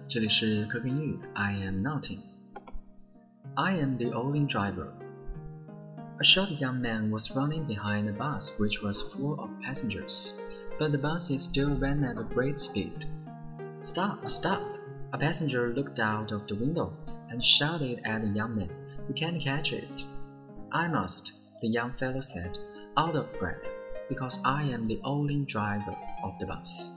这里是可可英语 I am Naughty. I am the only driver. A short young man was running behind a bus which was full of passengers, but the bus still ran at a great speed. Stop, stop! A passenger looked out of the window and shouted at the young man, "You can't catch it." "I must," the young fellow said, out of breath, "because I am the only driver of the bus."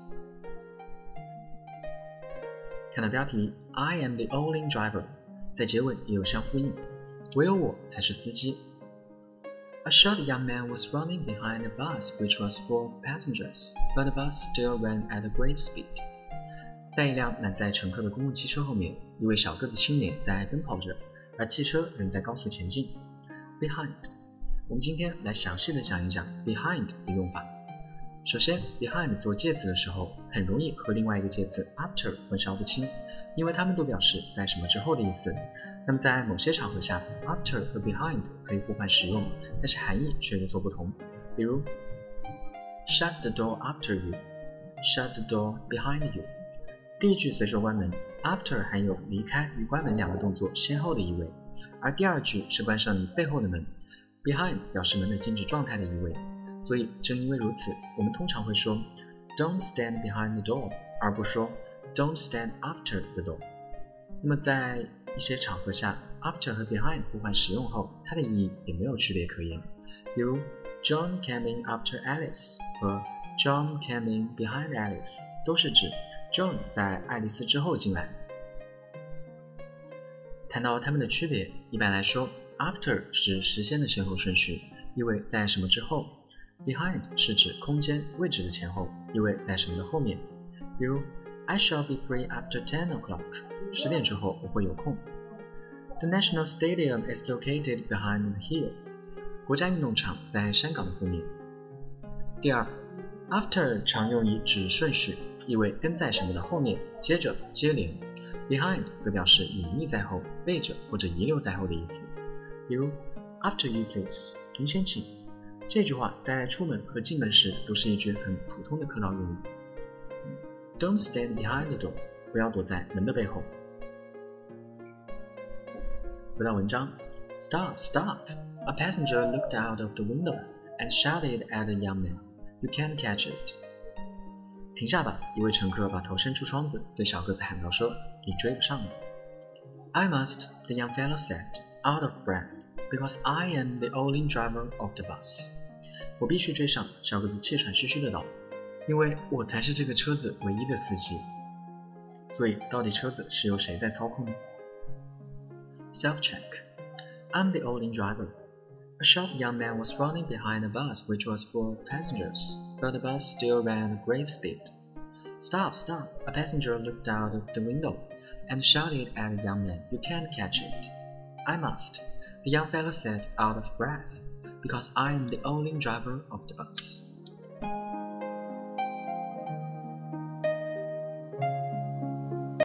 看到标题 I am the only driver 在结尾也有相呼应，唯有我才是司机。A short young man was running behind a bus which was full of passengers, but the bus still ran at a great speed. 在一辆满载乘客的公共汽车后面，一位小个子青年在奔跑着，而汽车仍在高速前进。Behind， 我们今天来详细的讲一讲 behind 的用法。首先 behind 做介词的时候很容易和另外一个介词 after 混淆不清，因为它们都表示在什么之后的意思。那么在某些场合下 after 和 behind 可以互换使用，但是含义却有所不同。比如 shut the door after you， shut the door behind you。 第一句随手关门 after 含有离开与关门两个动作先后的意味，而第二句是关上你背后的门， behind 表示门的静止状态的意味。所以正因为如此，我们通常会说 Don't stand behind the door 而不说 Don't stand after the door。 那么在一些场合下 after 和 behind 互换使用后，它的意义也没有区别可言。比如 John came in after Alice 和 John came in behind Alice 都是指 John 在爱丽丝之后进来。谈到它们的区别，一般来说 after 是时间的先后顺序，意味在什么之后， behind 是指空间位置的前后，意味在什么的后面。比如 I shall be free after 10 o'clock 10点之后我会有空。 The National Stadium is located behind the hill 国家运动场在山岗的后面。第二 after 常用以指顺序，意味跟在什么的后面，接着接连。 behind 则表示隐匿在后，背着或者遗留在后的意思。比如 After you please 您先请，这句话在出门和进门时都是一句很普通的客套用语。Don't stand behind the door 不要躲在门的背后。回到文章 Stop, stop! A passenger looked out of the window and shouted at the young man, "You can't catch it." 停下吧，一位乘客把头伸出窗子，对小个子喊道说，你追不上了。I must, the young fellow said, out of breath, because I am the only driver of the bus. 我必须追上，小个子气喘吁吁的道，因为我才是这个车子唯一的司机。所以到底车子是由谁在操控呢？ Self-check. I'm the only driver. A short young man was running behind a bus which was full of passengers, but the bus still ran at great speed. Stop, stop! A passenger looked out of the window and shouted at the young man, "You can't catch it." I must, the young fellow said out of breath, because I am the only driver of the bus.